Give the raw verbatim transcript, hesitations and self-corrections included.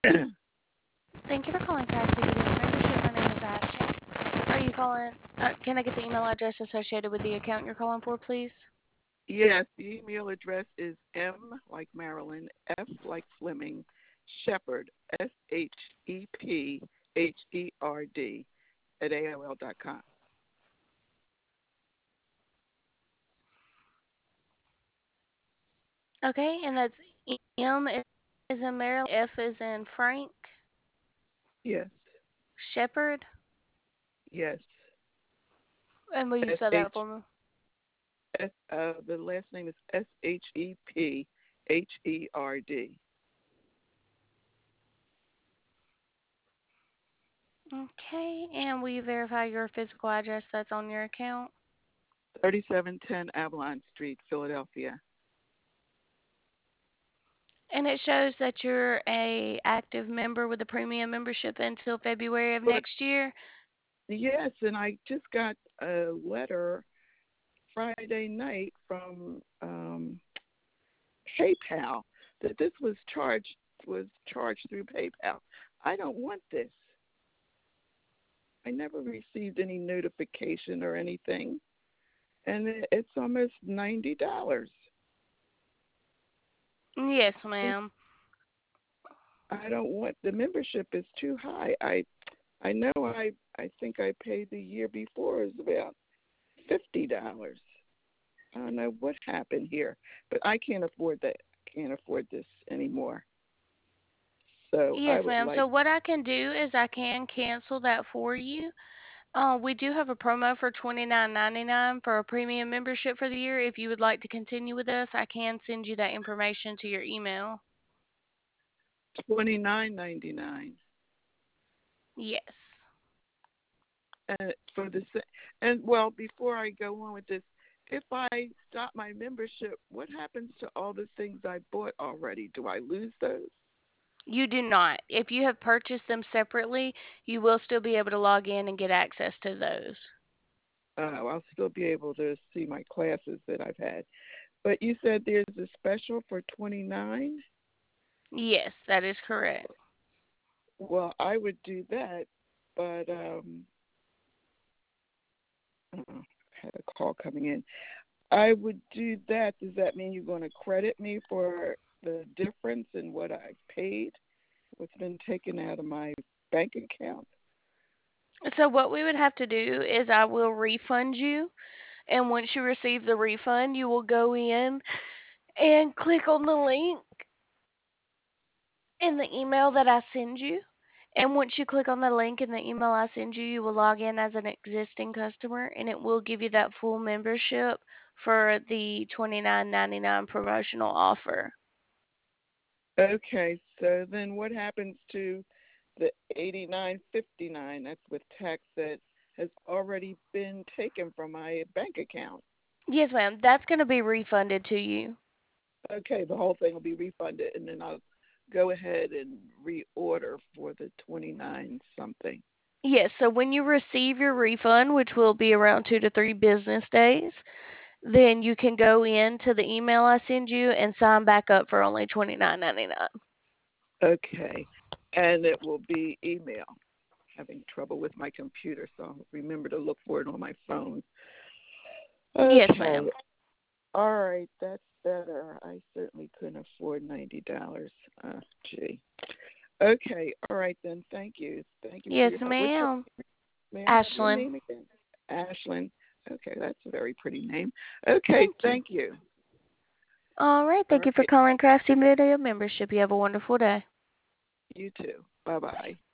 Thank you for calling Crafty Media Membership. My name is Ashley. Are you calling? Uh, can I get the email address associated with the account you're calling for, please? Yes, the email address is M like Marilyn, F like Fleming, Shepherd, S H E P H E R D, at A O L dot com. Okay, and that's M is in Maryland, F is in Frank, Yes, Shepherd, yes. and will you S spell that H for me? S uh the last name is S H E P H E R D. Okay, and will you verify your physical address that's on your account? thirty-seven ten Avalon Street, Philadelphia. And it shows that you're a active member with a premium membership until February of But next year. yes, and I just got a letter Friday night from um PayPal that this was charged was charged through PayPal. I don't want this. I never received any notification or anything, and it's almost ninety dollars. Yes, ma'am. I don't want the membership is too high. I I know I I think I paid the year before is about fifty dollars. I don't know what happened here, but I can't afford that. Can't afford this anymore. So I Yes, would ma'am. like So what I can do is I can cancel that for you. Uh, we do have a promo for twenty nine ninety nine for a premium membership for the year. If you would like to continue with us, I can send you that information to your email. twenty nine ninety nine. Yes. Uh, for the and well before I go on with this, if I stop my membership, what happens to all the things I bought already? Do I lose those? You do not. If you have purchased them separately, you will still be able to log in and get access to those. Uh, I'll still be able to see my classes that I've had. But you said there's a special for twenty nine. Yes, that is correct. Well, I would do that, but um, uh, I had a call coming in. I would do that. Does that mean you're going to credit me for the difference in what I paid? What's been taken out of my bank account? So what we would have to do is I will refund you, and once you receive the refund, you will go in and click on the link in the email that I send you. And once you click on the link in the email I send you, you will log in as an existing customer and it will give you that full membership for the twenty nine ninety nine promotional offer. Okay, so then what happens to the eighty nine fifty nine? That's with tax that has already been taken from my bank account. Yes, ma'am. That's going to be refunded to you. Okay, the whole thing will be refunded, and then I'll go ahead and reorder for the twenty nine something. Yes, so when you receive your refund, which will be around two to three business days, then you can go into the email I send you and sign back up for only twenty nine ninety nine. Okay, and it will be email. Having trouble with my computer, so I'll remember to look for it on my phone. Yes, Okay, ma'am. all right, that's better. I certainly couldn't afford ninety dollars. Uh, gee. Okay, all right then. Thank you. Thank you for Yes, your help. What's your ma'am. May I have your Ashlyn. name again? Ashlyn. Okay, that's a very pretty name. Okay, Thank you. thank you. All right. All Thank you for right, calling Crafty Video Membership. You have a wonderful day. you too. Bye bye.